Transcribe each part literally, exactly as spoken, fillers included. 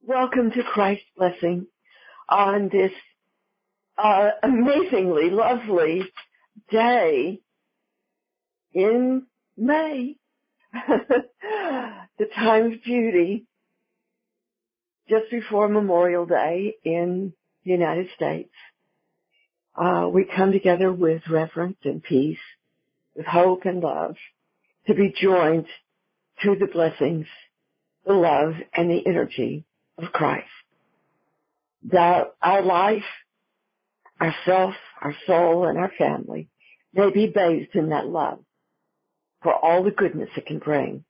Welcome to Christ's Blessing on this uh, amazingly lovely day in May, the time of beauty, just before Memorial Day in the United States. Uh, we come together with reverence and peace, with hope and love, to be joined to the blessings, the love, and the energy of Christ. That our life, ourself, our soul, and our family may be bathed in that love for all the goodness it can bring.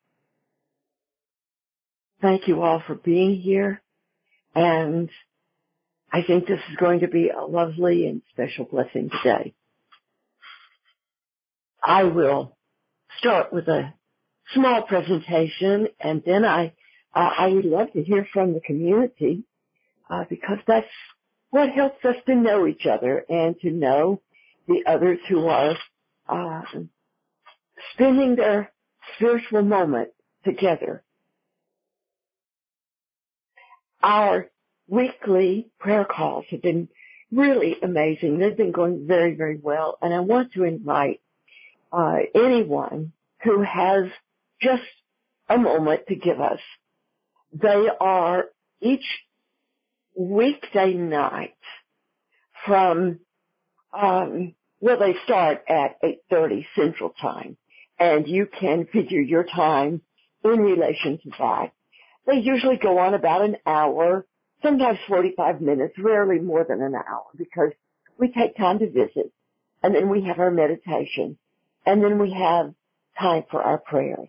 Thank you all for being here, and I think this is going to be a lovely and special blessing today. I will start with a small presentation, and then I uh, I would love to hear from the community uh, because that's what helps us to know each other and to know the others who are uh, spending their spiritual moment together. Our weekly prayer calls have been really amazing. They've been going very, very well, and I want to invite uh, anyone who has just a moment to give us. They are each weekday night from, um, well, they start at eight thirty Central Time, and you can figure your time in relation to that. They usually go on about an hour, sometimes forty-five minutes, rarely more than an hour, because we take time to visit, and then we have our meditation, and then we have time for our prayers.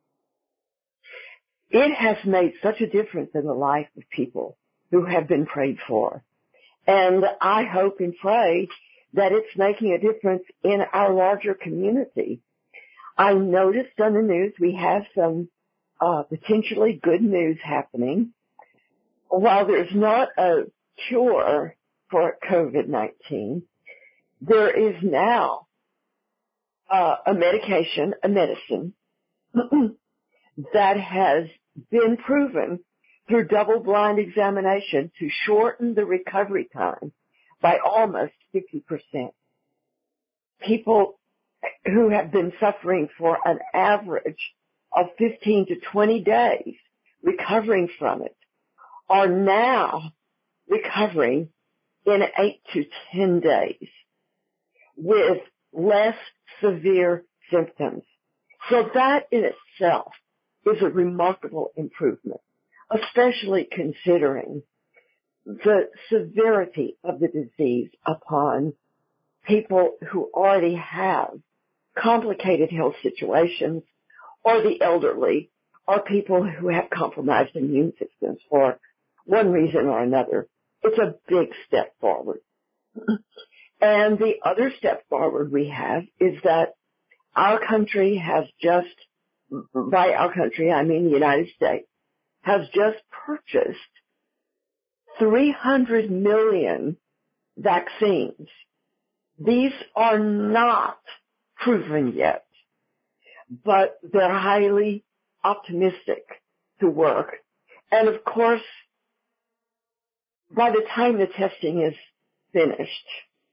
It has made such a difference in the life of people who have been prayed for. And I hope and pray that it's making a difference in our larger community. I noticed on the news we have some uh, potentially good news happening. While there's not a cure for COVID nineteen, there is now uh, a medication, a medicine, that has been proven through double-blind examination to shorten the recovery time by almost fifty percent. People who have been suffering for an average of fifteen to twenty days recovering from it are now recovering in eight to ten days with less severe symptoms. So that in itself is a remarkable improvement, especially considering the severity of the disease upon people who already have complicated health situations, or the elderly, or people who have compromised immune systems for one reason or another. It's a big step forward. And the other step forward we have is that our country has just, by our country I mean the United States, has just purchased three hundred million vaccines. These are not proven yet, but they're highly optimistic to work. And of course, by the time the testing is finished,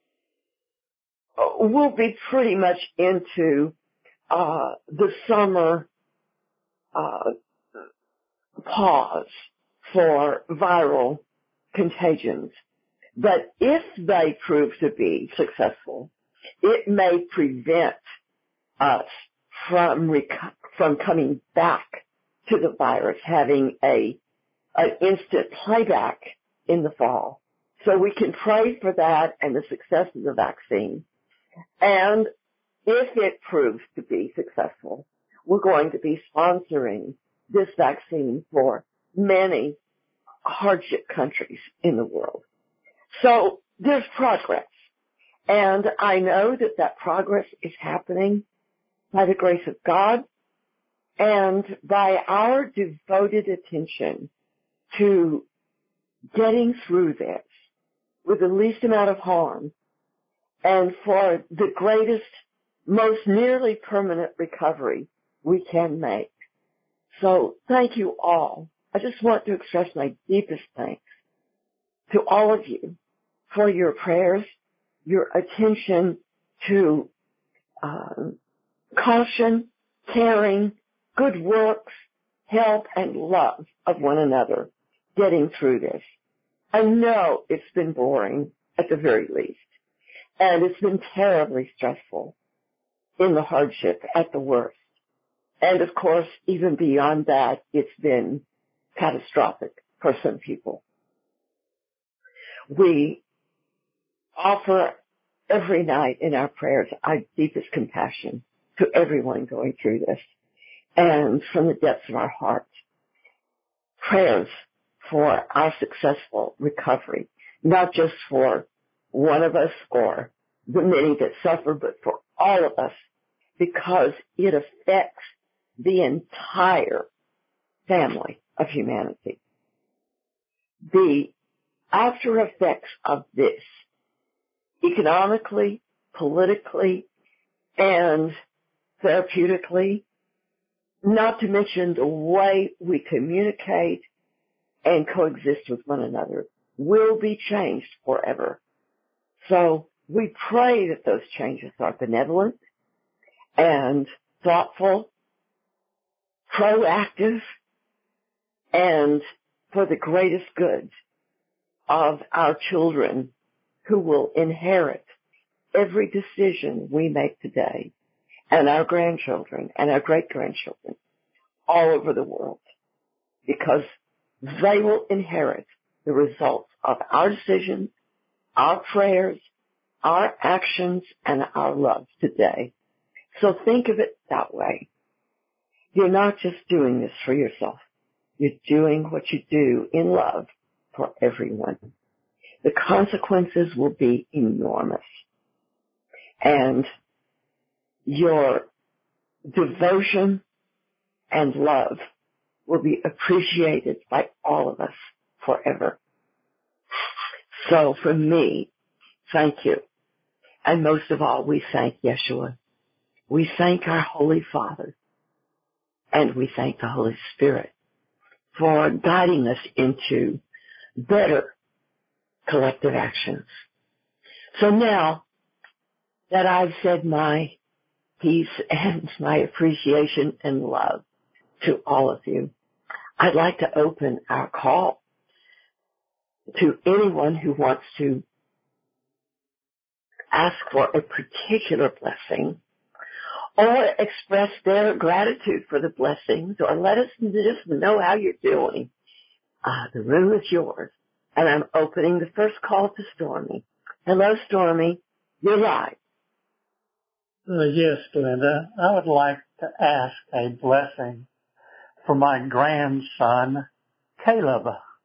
we'll be pretty much into uh, the summer uh, pause for viral contagions. But if they prove to be successful, it may prevent us from rec- from coming back to the virus, having a an instant playback in the fall. So we can pray for that and the success of the vaccine. And if it proves to be successful, we're going to be sponsoring this vaccine for many hardship countries in the world. So there's progress. And I know that that progress is happening by the grace of God and by our devoted attention to getting through this with the least amount of harm and for the greatest, most nearly permanent recovery we can make. So thank you all I just want to express my deepest thanks to all of you for your prayers, your attention to um, caution, caring, good works, help, and love of one another getting through this. I know it's been boring at the very least, and it's been terribly stressful in the hardship at the worst. And of course, even beyond that, it's been catastrophic for some people. We offer every night in our prayers our deepest compassion to everyone going through this, and from the depths of our hearts, prayers for our successful recovery, not just for one of us or the many that suffer, but for all of us, because it affects the entire family of humanity. The after effects of this, economically, politically, and therapeutically, not to mention the way we communicate and coexist with one another, will be changed forever. So we pray that those changes are benevolent and thoughtful, proactive, and for the greatest good of our children who will inherit every decision we make today, and our grandchildren and our great-grandchildren all over the world, because they will inherit the results of our decisions, our prayers, our actions, and our love today. So think of it that way. You're not just doing this for yourself. You're doing what you do in love for everyone. The consequences will be enormous. And your devotion and love will be appreciated by all of us forever. So for me, thank you. And most of all, we thank Yeshua. We thank our Holy Father. And we thank the Holy Spirit for guiding us into better collective actions. So now that I've said my piece and my appreciation and love to all of you, I'd like to open our call to anyone who wants to ask for a particular blessing or express their gratitude for the blessings or let us just know how you're doing. Uh, the room is yours. And I'm opening the first call to Stormy. Hello, Stormy. You're live. Uh, yes, Glenda. I would like to ask a blessing for my grandson, Caleb.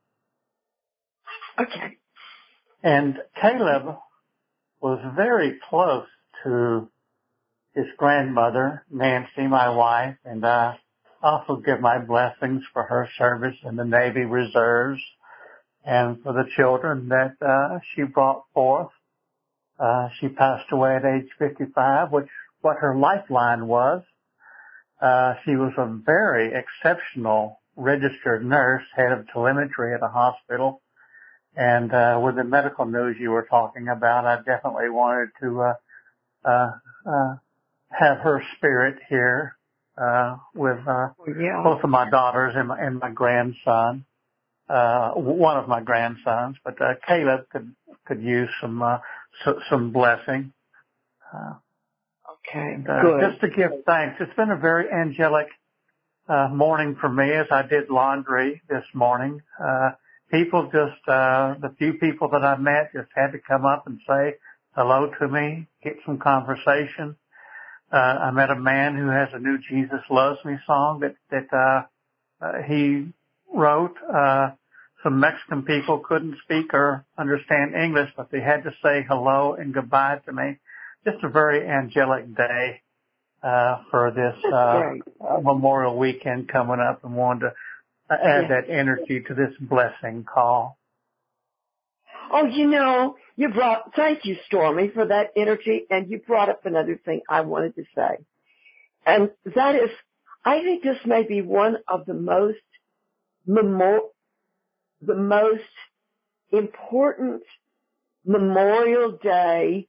Okay. And Caleb was very close to his grandmother, Nancy, my wife, and I also give my blessings for her service in the Navy Reserves and for the children that uh, she brought forth. Uh, she passed away at age fifty-five, which what her lifeline was. Uh, she was a very exceptional registered nurse, head of telemetry at a hospital. And uh, with the medical news you were talking about, I definitely wanted to uh, uh, uh, have her spirit here uh, with uh, yeah. both of my daughters and my, and my grandson, uh, one of my grandsons. But uh, Caleb could could use some uh, so, some blessing. Uh, okay, and, uh, good. Just to give thanks. It's been a very angelic uh, morning for me as I did laundry this morning. Uh, people just, uh, the few people that I met just had to come up and say hello to me, get some conversation. Uh, I met a man who has a new Jesus Loves Me song that, that, uh, uh he wrote. Uh, some Mexican people couldn't speak or understand English, but they had to say hello and goodbye to me. Just a very angelic day, uh, for this, uh, Memorial Weekend coming up, and wanted to add yeah. that energy to this blessing call. Oh, you know, you brought, thank you, Stormy, for that energy, and you brought up another thing I wanted to say. And that is, I think this may be one of the most memor- the most important Memorial Day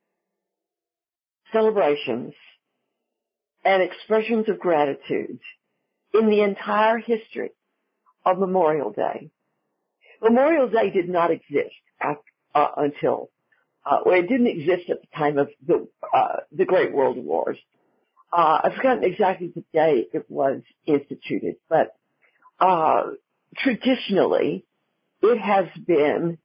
celebrations and expressions of gratitude in the entire history of Memorial Day. Memorial Day did not exist after, uh, until, uh, well, it didn't exist at the time of the, uh, the Great World Wars. Uh, I've forgotten exactly the day it was instituted, but, uh, traditionally, it has been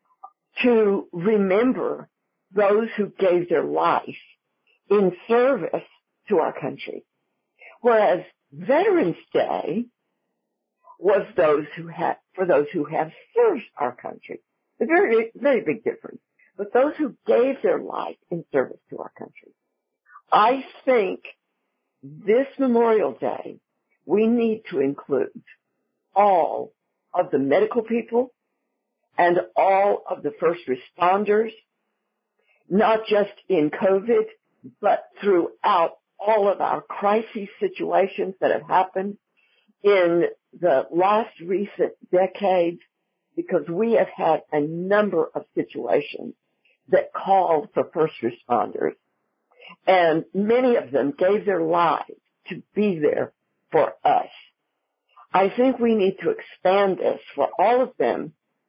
to remember those who gave their life in service to our country. Whereas Veterans Day was those who had, for those who have served our country. A very, very big difference. But those who gave their life in service to our country. I think this Memorial Day, we need to include all of the medical people and all of the first responders, not just in COVID, but throughout all of our crisis situations that have happened in the last recent decades, because we have had a number of situations that called for first responders. And many of them gave their lives to be there for us. I think we need to expand this for all of them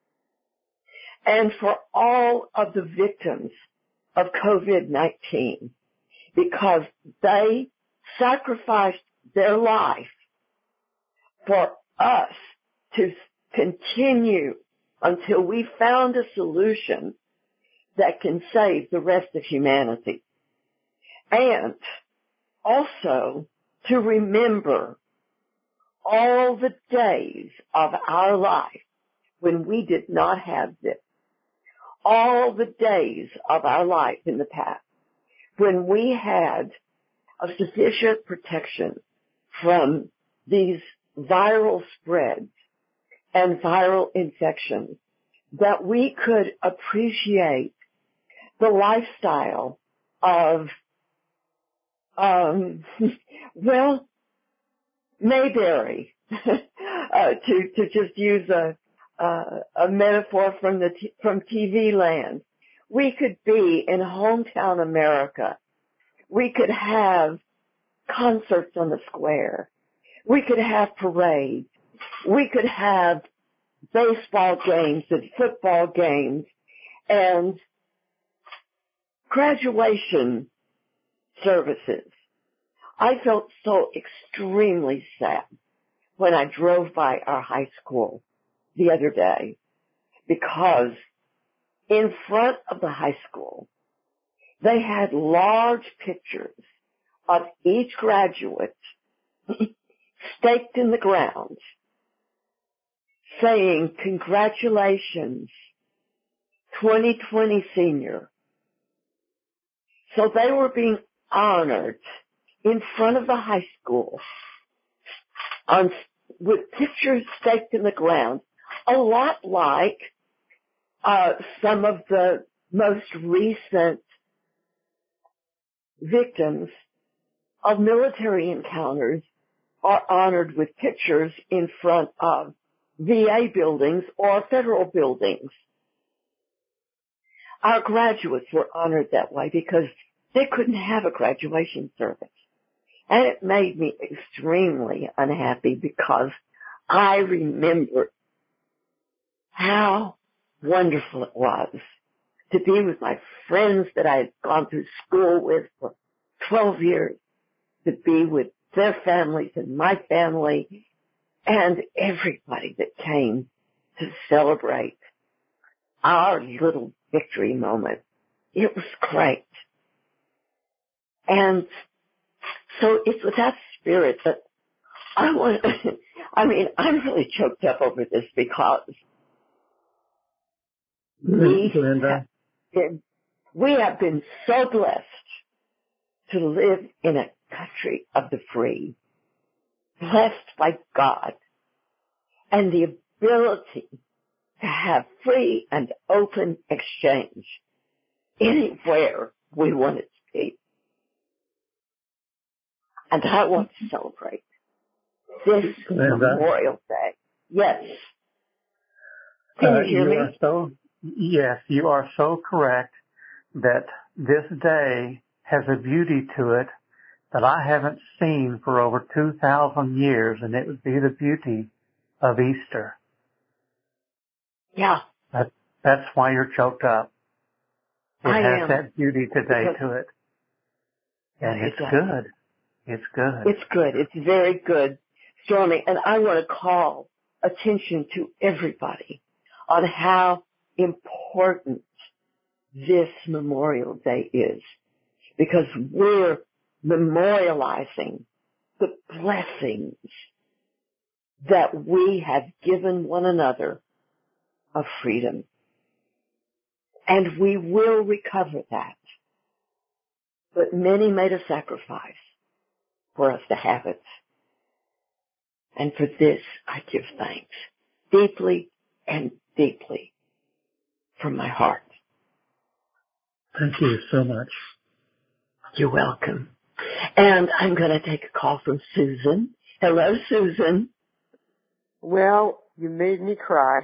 and for all of the victims of COVID nineteen, because they sacrificed their life for us to continue until we found a solution that can save the rest of humanity. And also to remember all the days of our life when we did not have this. All the days of our life in the past when we had a sufficient protection from these viral spreads and viral infections, that we could appreciate the lifestyle of, um, well, Mayberry, uh, to, to just use a, uh, a metaphor from the, t- from T V land. We could be in hometown America. We could have concerts on the square. We could have parades. We could have baseball games and football games and graduation services. I felt so extremely sad when I drove by our high school the other day, because in front of the high school, they had large pictures of each graduate staked in the ground saying, "Congratulations, twenty twenty senior." So they were being honored in front of the high school on, with pictures staked in the ground, a lot like uh, some of the most recent victims of military encounters are honored with pictures in front of V A buildings or federal buildings. Our graduates were honored that way because they couldn't have a graduation service. And it made me extremely unhappy because I remember how wonderful it was to be with my friends that I had gone through school with for twelve years, to be with their families and my family and everybody that came to celebrate our little victory moment. It was great. And so it's with that spirit that I want, I mean, I'm really choked up over this because we have been, we have been so blessed to live in a country of the free, blessed by God, and the ability to have free and open exchange anywhere we want it to be. And I want to celebrate this Memorial Day Yes. Can Uh, you hear you me? are so, yes, you are so correct that this day has a beauty to it that I haven't seen for over two thousand years, and it would be the beauty of Easter. Yeah. That, that's why you're choked up. It I has am. that beauty today Because to it. And it it's does. good. It's good. It's good. It's very good, Stormy. And I want to call attention to everybody on how important this Memorial Day is, because we're memorializing the blessings that we have given one another of freedom. And we will recover that. But many made a sacrifice for us to have it. And for this, I give thanks deeply and deeply from my heart. Thank you so much. You're welcome. And I'm going to take a call from Susan. Hello, Susan. Well, you made me cry.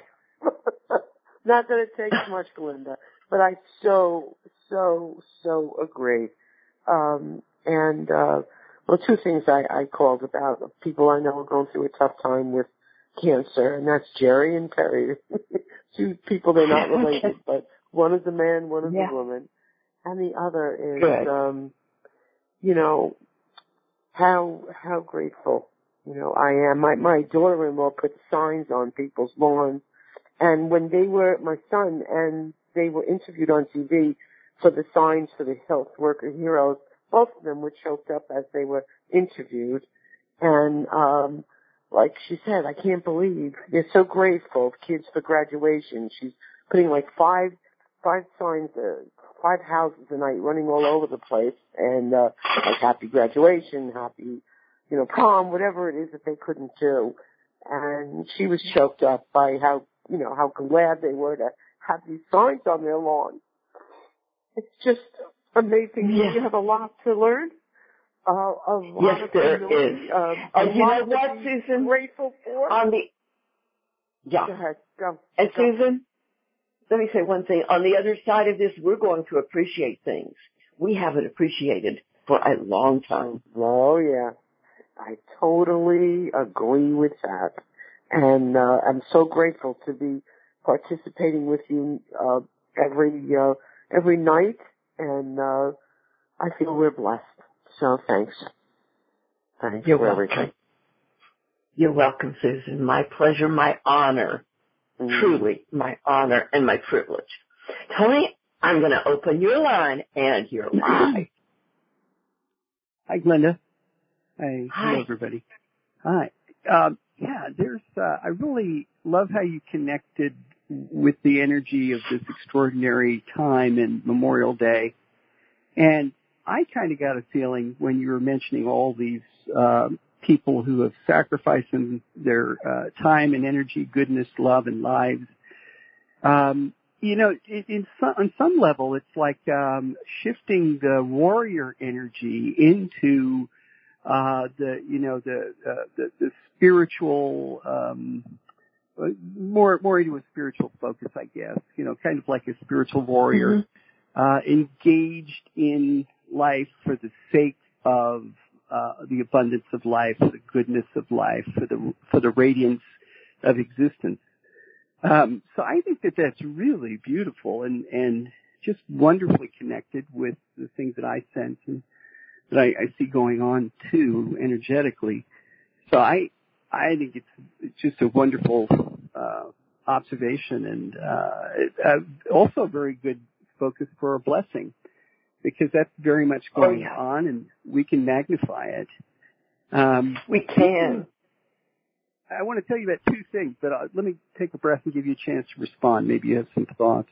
Not that it takes much, Glenda, but I so, so, so agree. Um, and, uh, well, two things I, I called about. People I know are going through a tough time with cancer, and that's Jerry and Terry. Two people, they're not related, but one is a man, one is Yeah. a woman. And the other is, Good. um, you know, how, how grateful, you know, I am. My, my daughter-in-law put signs on people's lawns. And when they were, my son, and they were interviewed on T V for the signs for the health worker heroes, both of them were choked up as they were interviewed. And, um, like she said, I can't believe they're so grateful, kids for graduation. She's putting like five, five signs, uh, five houses a night running all over the place. And, uh, like happy graduation, happy, you know, prom, whatever it is that they couldn't do. And she was choked up by how, you know, how glad they were to have these signs on their lawn. It's just amazing. Yeah. You have a lot to learn. Uh, a lot Yes, of there humility, is. Um, And a you lot know what, to be Susan? grateful for. On the, yeah. Go ahead. Go. And Go. Susan, let me say one thing. On the other side of this, we're going to appreciate things we haven't appreciated for a long time. Oh, yeah. I totally agree with that. And uh, I'm so grateful to be participating with you uh, every uh, every night. And uh, I feel we're blessed. So thanks. Thanks You're for welcome. everything. You're welcome, Susan. My pleasure, my honor. Mm. Truly my honor and my privilege. Tony, I'm going to open your line and you're live. Hi, Glenda. Hi. Hi. Hello, everybody. Hi. Um, yeah, there's, uh, I really love how you connected with the energy of this extraordinary time in Memorial Day. And I kind of got a feeling when you were mentioning all these, uh, people who have sacrificed their, uh, time and energy, goodness, love, and lives. Um, you know, in, in some, on some level, it's like, um, shifting the warrior energy into, uh, the, you know, the, uh, the, the spiritual, um, more, more into a spiritual focus, I guess, you know, kind of like a spiritual warrior, mm-hmm. uh, engaged in life for the sake of, uh, the abundance of life, for the goodness of life, for the, for the radiance of existence. Um, so I think that that's really beautiful and, and just wonderfully connected with the things that I sense and that I, I see going on too, energetically. So I, I think it's, it's just a wonderful, uh, observation and, uh, uh, also a very good focus for a blessing because that's very much going oh, yeah. on and we can magnify it. Um, we can. I want to tell you about two things, but uh, let me take a breath and give you a chance to respond. Maybe you have some thoughts.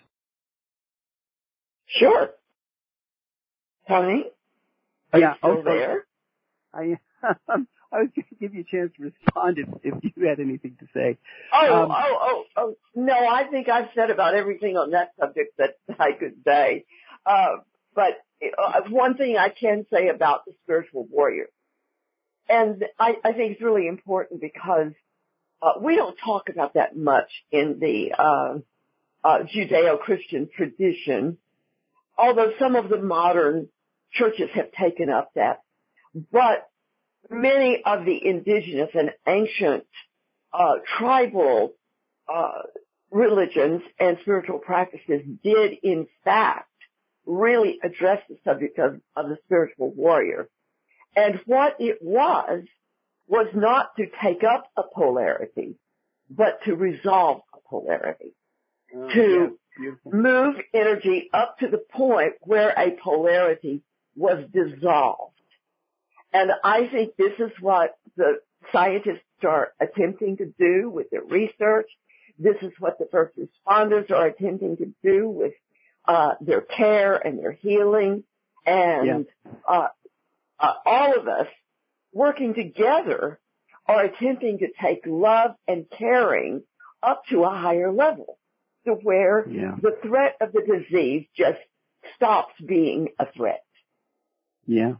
Sure. Tony? Are yeah, you still okay. there? I, I was going to give you a chance to respond if, if you had anything to say. Oh, um, oh, oh, oh. No, I think I've said about everything on that subject that I could say. Uh, but uh, one thing I can say about the spiritual warrior, and I, I think it's really important because uh, we don't talk about that much in the uh, uh, Judeo-Christian tradition, although some of the modern churches have taken up that. But many of the indigenous and ancient uh, tribal uh, religions and spiritual practices did, in fact, really address the subject of, of the spiritual warrior. And what it was, was not to take up a polarity, but to resolve a polarity. Uh, to yeah, move energy up to the point where a polarity was dissolved. And I think this is what the scientists are attempting to do with their research. This is what the first responders are attempting to do with uh, their care and their healing. And yeah. uh, uh, all of us working together are attempting to take love and caring up to a higher level, to where yeah. the threat of the disease just stops being a threat. Yeah.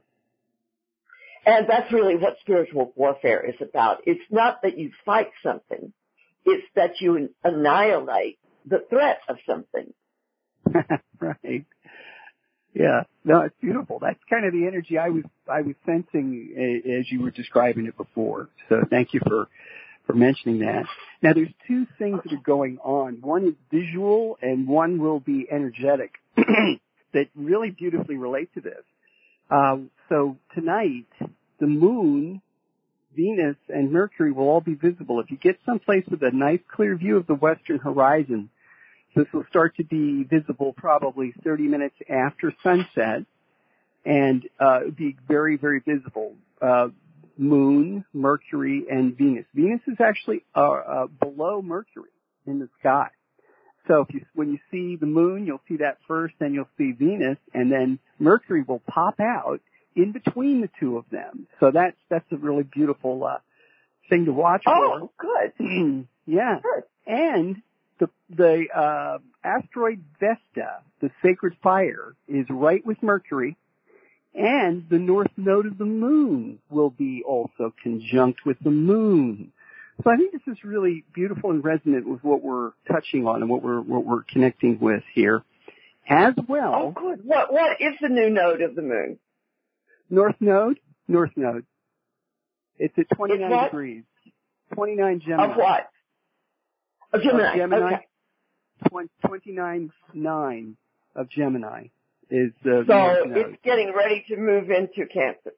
And that's really what spiritual warfare is about. It's not that you fight something. It's that you annihilate the threat of something. Right. Yeah. No, it's beautiful. That's kind of the energy I was, I was sensing as you were describing it before. So thank you for, for mentioning that. Now there's two things that are going on. One is visual and one will be energetic that really beautifully relate to this. Um, so tonight, the moon, Venus, and Mercury will all be visible. If you get someplace with a nice clear view of the western horizon, this will start to be visible probably thirty minutes after sunset, and uh, be very, very visible. Uh, moon, Mercury, and Venus. Venus is actually uh, uh, below Mercury in the sky. So if you, when you see the moon, you'll see that first, then you'll see Venus, and then Mercury will pop out in between the two of them. So that's that's a really beautiful uh, thing to watch for. Oh, good. Yeah. Good. And the the uh, asteroid Vesta, the sacred fire, is right with Mercury, and the north node of the moon will be also conjunct with the moon. So I think this is really beautiful and resonant with what we're touching on and what we're what we're connecting with here. As well. Oh, good. What what is the new node of the moon? North node? North node. It's at twenty-nine it's degrees. twenty-nine Gemini. Of what? Of Gemini. Of Gemini. Okay. twenty-nine nine of Gemini is the so north node. It's getting ready to move into Cancer.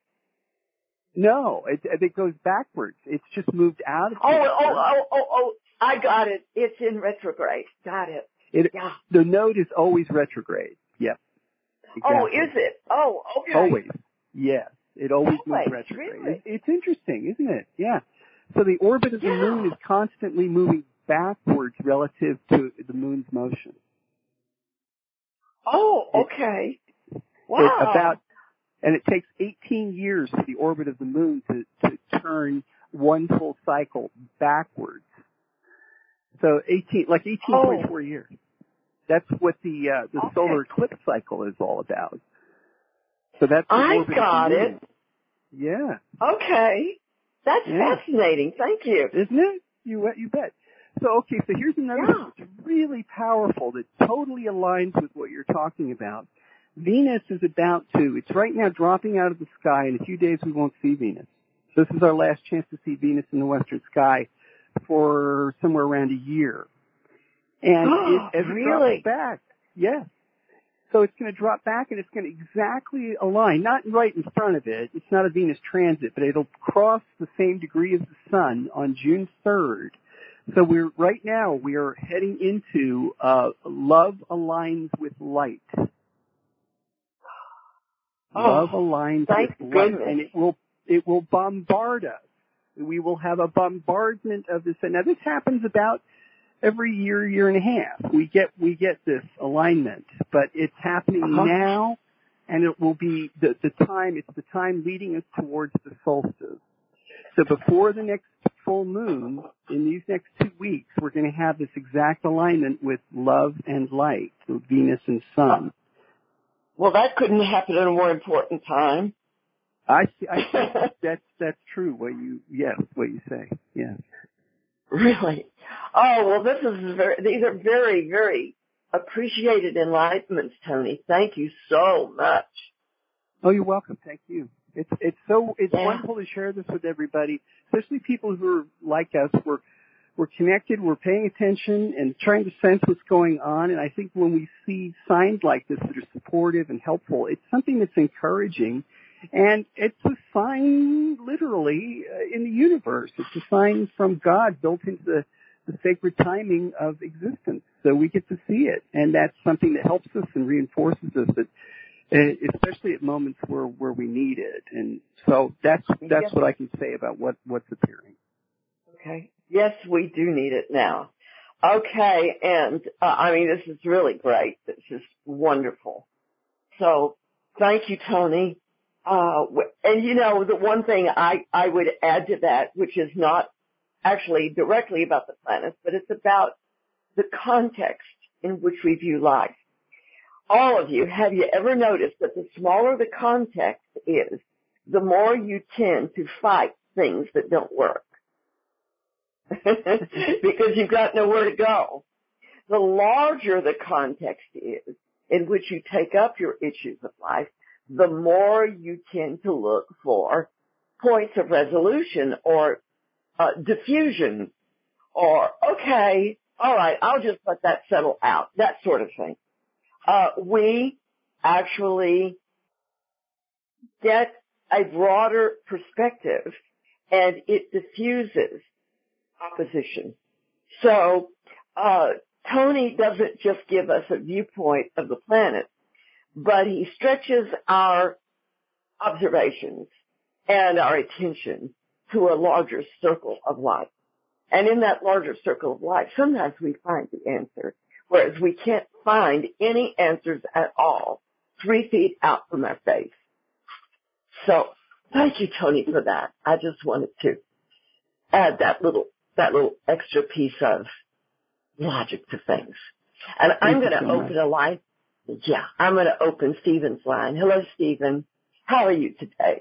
No, it, it goes backwards. It's just moved out of Oh, Cancer. oh, oh, oh, oh, I got it. It's in retrograde. Got it. It, yeah. The node is always retrograde. Yep. Exactly. Oh, is it? Oh, okay. Always. Yes. It always, always moves retrograde. Really? It, it's interesting, isn't it? Yeah. So the orbit of the yeah. moon is constantly moving backwards relative to the moon's motion. Oh, okay. It, wow. It about, and it takes eighteen years for the orbit of the moon to, to turn one full cycle backwards. So eighteen, like eighteen point four oh. years. That's what the uh, the okay. solar eclipse cycle is all about. So that's the I orbit got of the moon. it. Yeah. Okay. That's yeah. fascinating. Thank you. Isn't it? You you bet. So okay, so here's another yeah. thing that's really powerful that totally aligns with what you're talking about. Venus is about to, it's right now dropping out of the sky. In a few days we won't see Venus. So this is our last chance to see Venus in the western sky for somewhere around a year. And oh, it, as it really? drops back, yes. So it's going to drop back and it's going to exactly align, not right in front of it. It's not a Venus transit, but it'll cross the same degree as the sun on June third. So we're, right now we are heading into, uh, love aligns with light. Oh, love aligns thank with goodness. light. And it will, it will bombard us. We will have a bombardment of this. And now this happens about every year, year and a half. We get, we get this alignment, but it's happening uh-huh. now, and it will be the, the time, it's the time leading us towards the solstice. So before the next full moon, in these next two weeks, we're going to have this exact alignment with love and light, so Venus and Sun. Well, that couldn't happen at a more important time. I, I think that's, that's true, what you, yes, what you say, yes. Really? Oh, well, this is very, these are very, very appreciated enlightenments, Tony. Thank you so much. Oh, you're welcome. Thank you. It's it's so it's Yeah. wonderful to share this with everybody, especially people who are like us. We're we're connected, we're paying attention, and trying to sense what's going on. And I think when we see signs like this that are supportive and helpful, it's something that's encouraging, and it's a sign, literally, uh, in the universe. It's a sign from God built into the, the sacred timing of existence, so we get to see it, and that's something that helps us and reinforces us that. Especially at moments where, where we need it. And so that's, that's yes. what I can say about what, what's appearing. Okay. Yes, we do need it now. Okay. And, uh, I mean, this is really great. This is wonderful. So thank you, Tony. Uh, and you know, the one thing I, I would add to that, which is not actually directly about the planets, but it's about the context in which we view life. All of you, have you ever noticed that the smaller the context is, the more you tend to fight things that don't work? Because you've got nowhere to go. The larger the context is in which you take up your issues of life, the more you tend to look for points of resolution or uh, diffusion or, okay, all right, I'll just let that settle out, that sort of thing. Uh, we actually get a broader perspective and it diffuses opposition. So, uh, Tony doesn't just give us a viewpoint of the planet, but he stretches our observations and our attention to a larger circle of life. And in that larger circle of life, sometimes we find the answer. Whereas we can't find any answers at all three feet out from our face. So thank you, Tony, for that. I just wanted to add that little, that little extra piece of logic to things. And Thank I'm going to so open much. a line. Yeah, I'm going to open Stephen's line. Hello, Stephen. How are you today?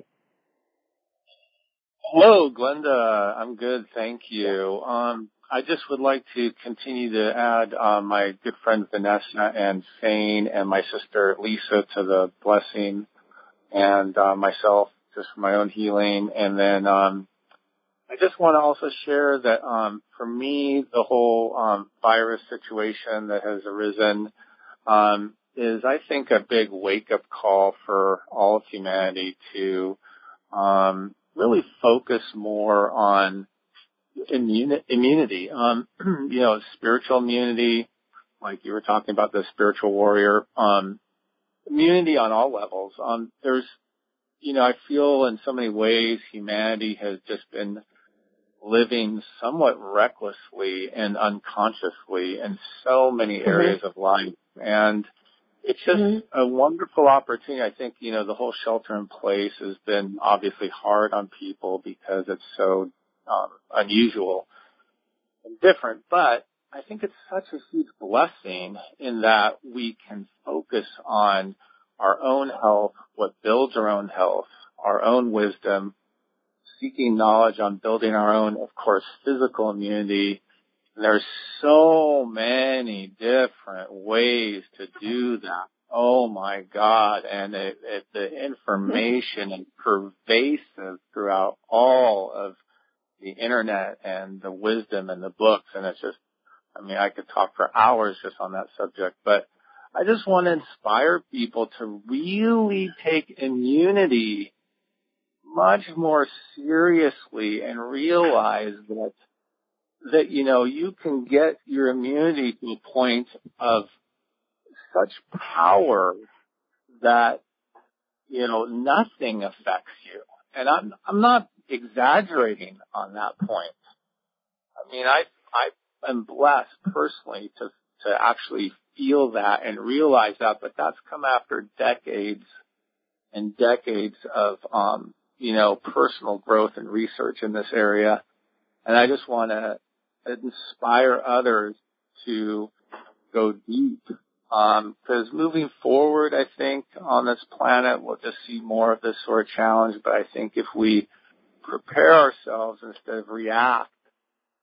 Hello, Glenda. I'm good, thank you. Um, I just would like to continue to add uh, my good friend Vanessa and Fane and my sister Lisa to the blessing, and uh, myself just for my own healing. And then um, I just want to also share that um, for me, the whole um, virus situation that has arisen um, is, I think, a big wake-up call for all of humanity to um, really focus more on Immuni- immunity, um, you know, spiritual immunity, like you were talking about the spiritual warrior, um, immunity on all levels. Um, there's, you know, I feel in so many ways humanity has just been living somewhat recklessly and unconsciously in so many areas mm-hmm. of life. And it's just mm-hmm. a wonderful opportunity. I think, you know, the whole shelter in place has been obviously hard on people because it's so Um, unusual and different, but I think it's such a huge blessing in that we can focus on our own health, what builds our own health, our own wisdom, seeking knowledge on building our own, of course, physical immunity. And there's so many different ways to do that. Oh my God. And it, it, the information is pervasive throughout all of the internet and the wisdom and the books, and it's just, I mean, I could talk for hours just on that subject, but I just want to inspire people to really take immunity much more seriously and realize that, that, you know, you can get your immunity to a point of such power that, you know, nothing affects you. And I'm, I'm not exaggerating on that point. I mean, I, I am blessed personally to, to actually feel that and realize that, but that's come after decades and decades of, um, you know, personal growth and research in this area. And I just want to inspire others to go deep. Um, cause moving forward, I think on this planet, we'll just see more of this sort of challenge. But I think if we prepare ourselves instead of react,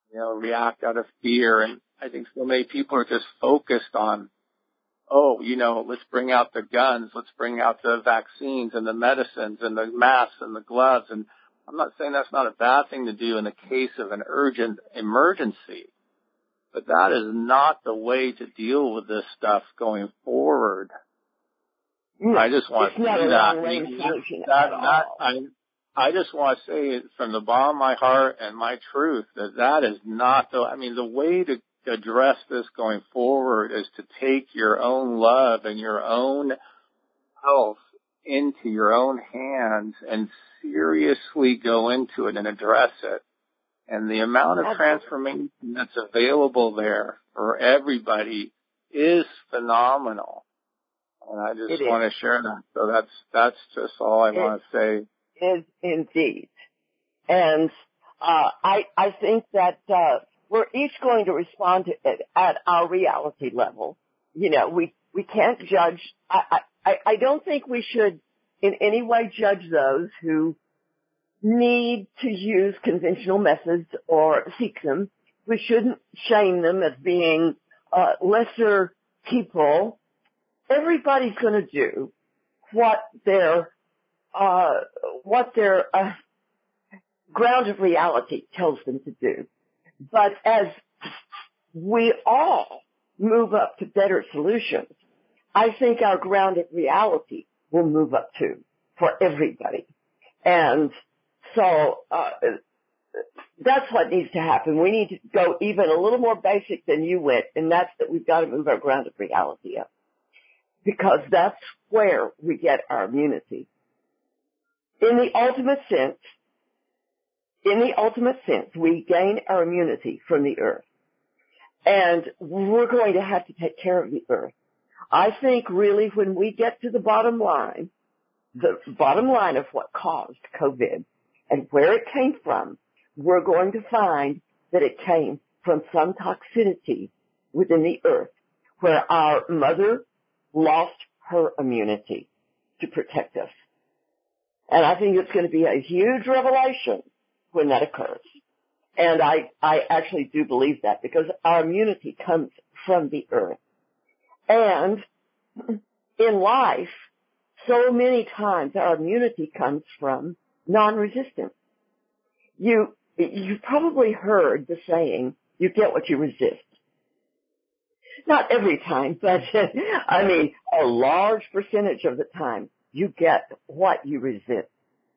you know, react out of fear. And I think so many people are just focused on, oh, you know, let's bring out the guns, let's bring out the vaccines and the medicines and the masks and the gloves. And I'm not saying that's not a bad thing to do in the case of an urgent emergency, but that is not the way to deal with this stuff going forward. No, I just want it's to not say a that. long-range solution that, at that all. I, I just want to say it from the bottom of my heart and my truth that that is not the, I mean, the way to address this going forward is to take your own love and your own health into your own hands and seriously go into it and address it. And the amount of transformation that's available there for everybody is phenomenal. And I just want to share that. So that's, that's just all I want to say. Is indeed. And, uh, I, I think that, uh, we're each going to respond to it at our reality level. You know, we, we can't judge. I, I, I don't think we should in any way judge those who need to use conventional methods or seek them. We shouldn't shame them as being, uh, lesser people. Everybody's going to do what their, uh, what their, uh, ground of reality tells them to do. But as we all move up to better solutions, I think our ground of reality will move up too for everybody. And so, uh, that's what needs to happen. We need to go even a little more basic than you went, and that's that we've got to move our ground of reality up. Because that's where we get our immunity. In the ultimate sense, in the ultimate sense, we gain our immunity from the earth. And we're going to have to take care of the earth. I think really when we get to the bottom line, the bottom line of what caused COVID and where it came from, we're going to find that it came from some toxicity within the earth where our mother lost her immunity to protect us. And I think it's going to be a huge revelation when that occurs. And I, I actually do believe that because our immunity comes from the earth. And in life, so many times our immunity comes from non-resistance. You, you've probably heard the saying, you get what you resist. Not every time, but I mean, a large percentage of the time, you get what you resist.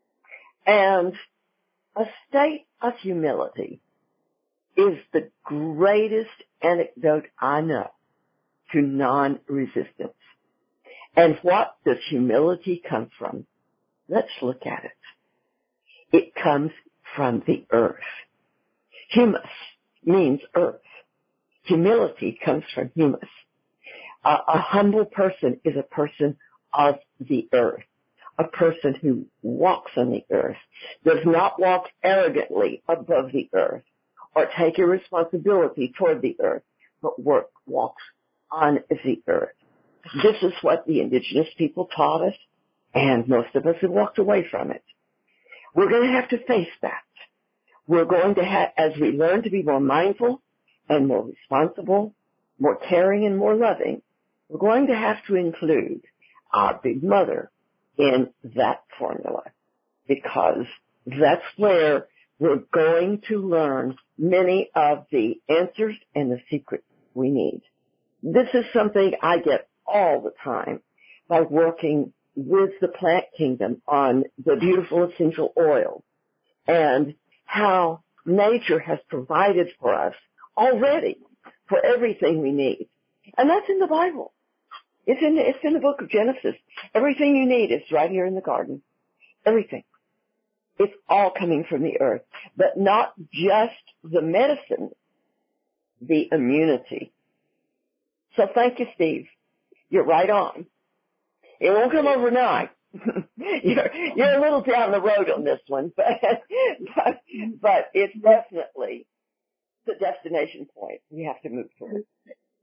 And a state of humility is the greatest antidote I know to non-resistance. And what does humility come from? Let's look at it. It comes from the earth. Humus means earth. Humility comes from humus. Uh, a humble person is a person of the earth. A person who walks on the earth does not walk arrogantly above the earth or take a responsibility toward the earth, but work, walks on the earth. This is what the indigenous people taught us, and most of us have walked away from it. We're going to have to face that. We're going to have, as we learn to be more mindful and more responsible, more caring and more loving, we're going to have to include our Big Mother in that formula, because that's where we're going to learn many of the answers and the secrets we need. This is something I get all the time by working with the plant kingdom on the beautiful essential oil and how nature has provided for us already for everything we need. And that's in the Bible. It's in the, it's in the book of Genesis. Everything you need is right here in the garden. Everything. It's all coming from the earth. But not just the medicine, the immunity. So thank you, Steve. You're right on. It won't come overnight. you're, you're a little down the road on this one, but, but, but it's definitely the destination point we have to move towards.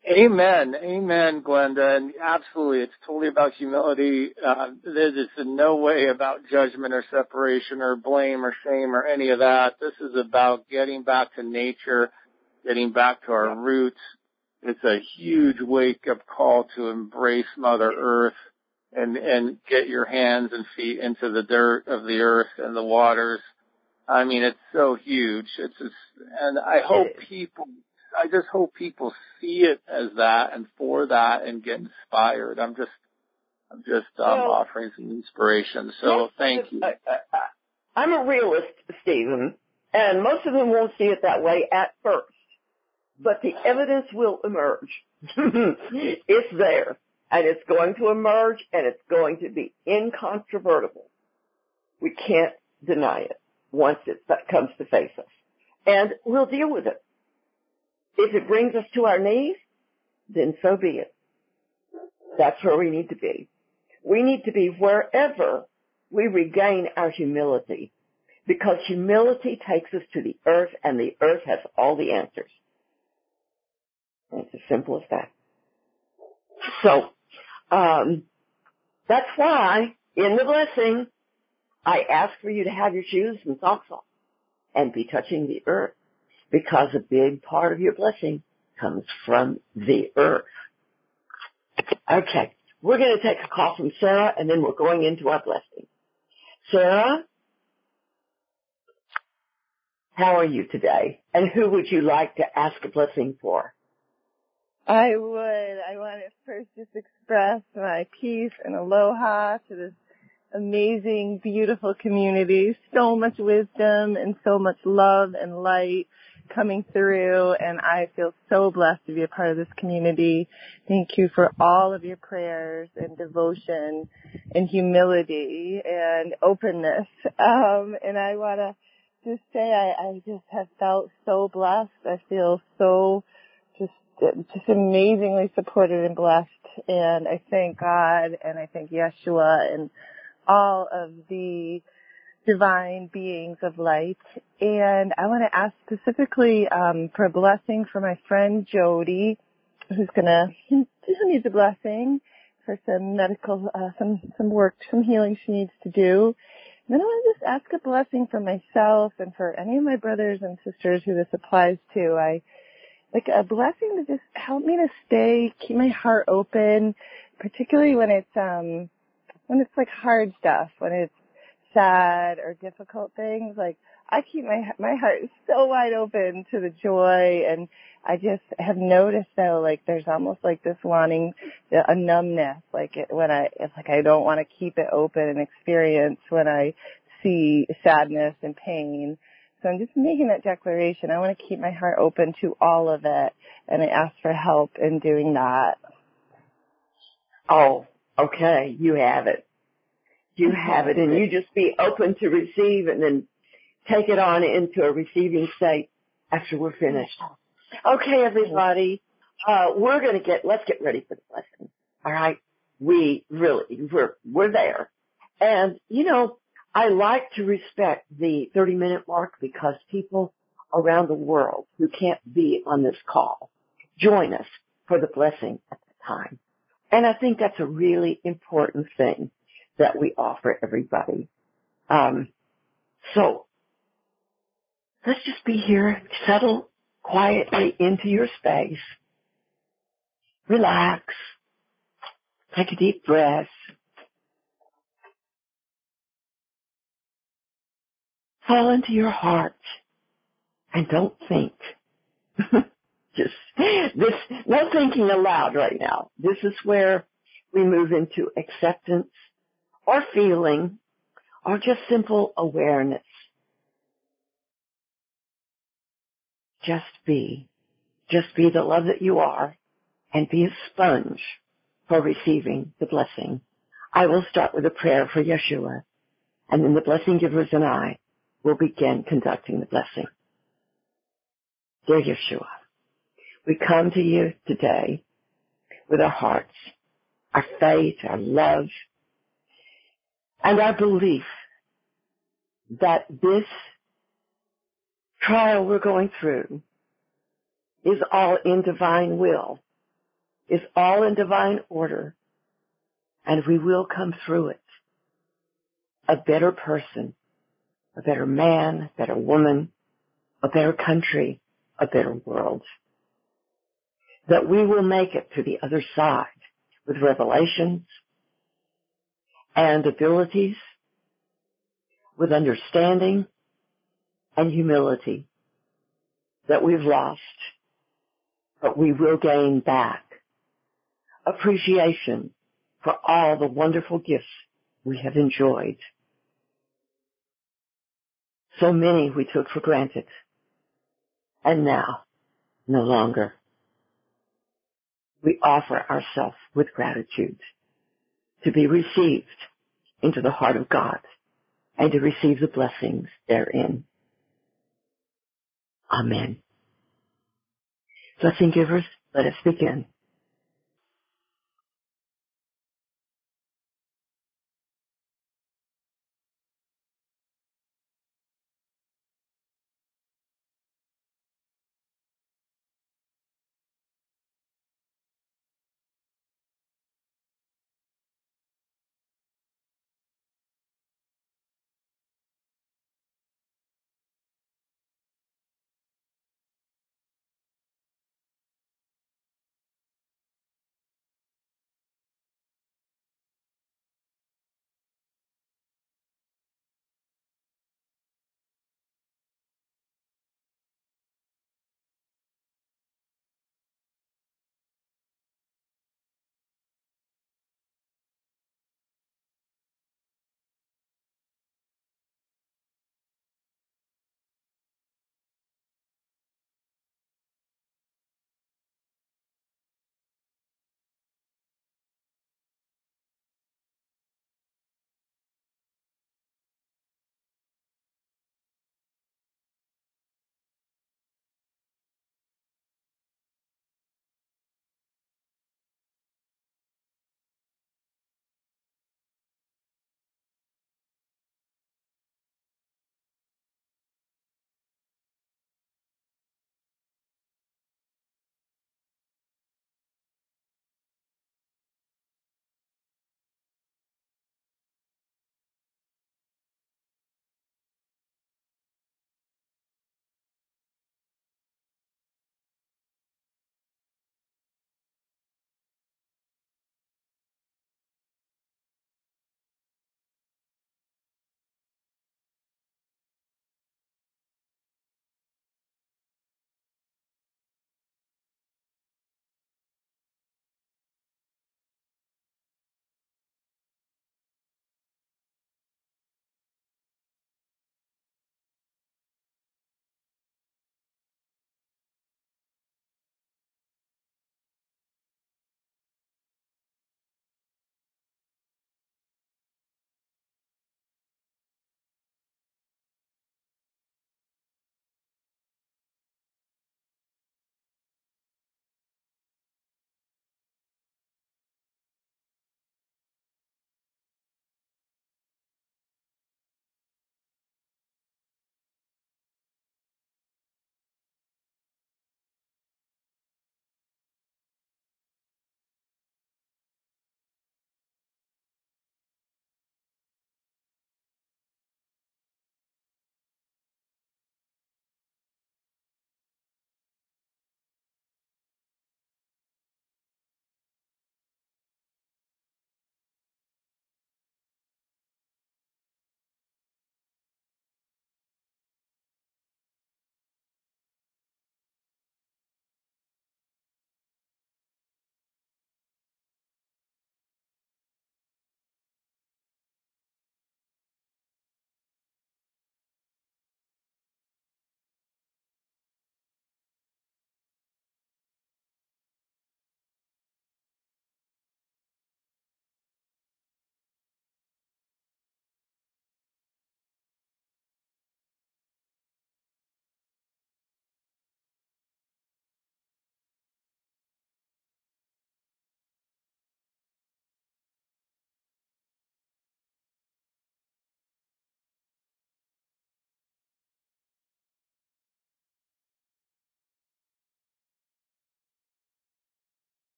Amen. Amen, Glenda. And absolutely, it's totally about humility. Uh, it's in no way about judgment or separation or blame or shame or any of that. This is about getting back to nature, getting back to our roots. It's a huge wake-up call to embrace Mother Earth and, and get your hands and feet into the dirt of the earth and the waters. I mean, it's so huge. It's just, and I hope people, I just hope people see it as that and for that and get inspired. I'm just, I'm just um, well, offering some inspiration. So thank you. I, I, I'm a realist, Stephen, and most of them won't see it that way at first. But the evidence will emerge. It's there, and it's going to emerge, and it's going to be incontrovertible. We can't deny it once it comes to face us. And we'll deal with it. If it brings us to our knees, then so be it. That's where we need to be. We need to be wherever we regain our humility, because humility takes us to the earth, and the earth has all the answers. It's as simple as that. So, um, that's why in the blessing, I ask for you to have your shoes and socks off and be touching the earth, because a big part of your blessing comes from the earth. Okay, we're going to take a call from Sarah, and then we're going into our blessing. Sarah, how are you today? And who would you like to ask a blessing for? I would. I want to first just express my peace and aloha to this amazing, beautiful community. So much wisdom and so much love and light coming through, and I feel so blessed to be a part of this community. Thank you for all of your prayers and devotion and humility and openness. Um, and I want to just say I, I just have felt so blessed. I feel so just just amazingly supported and blessed, and I thank God and I thank Yeshua and all of the divine beings of light. And I want to ask specifically um, for a blessing for my friend Jody, who's gonna who needs a blessing for some medical uh, some some work, some healing she needs to do. And then I want to just ask a blessing for myself and for any of my brothers and sisters who this applies to. I like a blessing to just help me to stay, keep my heart open, particularly when it's, um, when it's like hard stuff, when it's sad or difficult things. Like I keep my, my heart so wide open to the joy, and I just have noticed though, like there's almost like this wanting, a numbness, like it, when I, it's like I don't want to keep it open and experience when I see sadness and pain. So I'm just making that declaration. I want to keep my heart open to all of it, and I ask for help in doing that. Oh, okay. You have it. You have it, and you just be open to receive and then take it on into a receiving state after we're finished. Okay, everybody. Uh, we're going to get, let's get ready for the blessing. All right? We really, we're, we're there. And, you know, I like to respect the thirty minute mark, because people around the world who can't be on this call join us for the blessing at the time. And I think that's a really important thing that we offer everybody. Um, so let's just be here, settle quietly into your space, relax, take a deep breath. Fall into your heart and don't think. Just this, no thinking aloud right now. This is where we move into acceptance or feeling or just simple awareness. Just be. Just be the love that you are, and be a sponge for receiving the blessing. I will start with a prayer for Yeshua, and then the blessing givers and I will begin conducting the blessing. Dear Yeshua, we come to you today with our hearts, our faith, our love, and our belief that this trial we're going through is all in divine will, is all in divine order, and we will come through it a better person, a better man, a better woman, a better country, a better world. That we will make it to the other side with revelations and abilities, with understanding and humility that we've lost, but we will gain back. Appreciation for all the wonderful gifts we have enjoyed. So many we took for granted, and now no longer. We offer ourselves with gratitude to be received into the heart of God and to receive the blessings therein. Amen. Blessing givers, let us begin.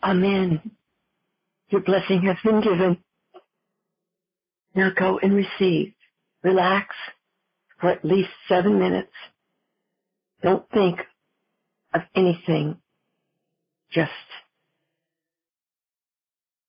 Amen. Your blessing has been given. Now go and receive. Relax for at least seven minutes. Don't think of anything. Just